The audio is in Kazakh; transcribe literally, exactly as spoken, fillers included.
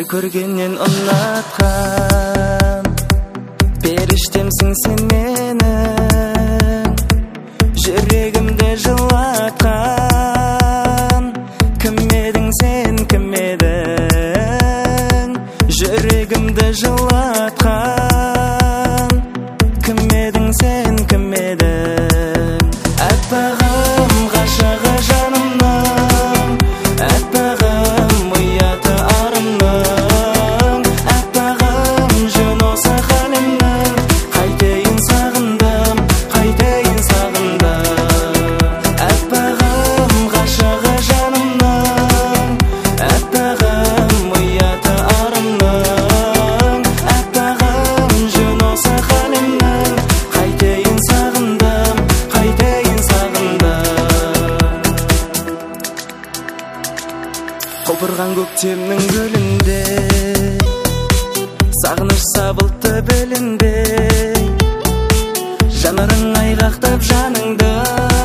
көргеннен ұнатқан періштемсің сен менің жүрегімді жылатқан кім едің сен кім едің жүрегімді жылатқан кім едің сен кім едің әппағым ғашығы жанымның әппағым ұяты арымның әппағым жөн осы халімнің қайтейін сағындым қайтейін сағындым әппағым ғашығы жанымның әппағым ұяты арымның әппағым жөн осы халімнің қайтейін сағындым қайтейін сағындым құлпырған көктемнің гүлінде сағыныш сабылтты белінде жанарың айғақтап жаныңды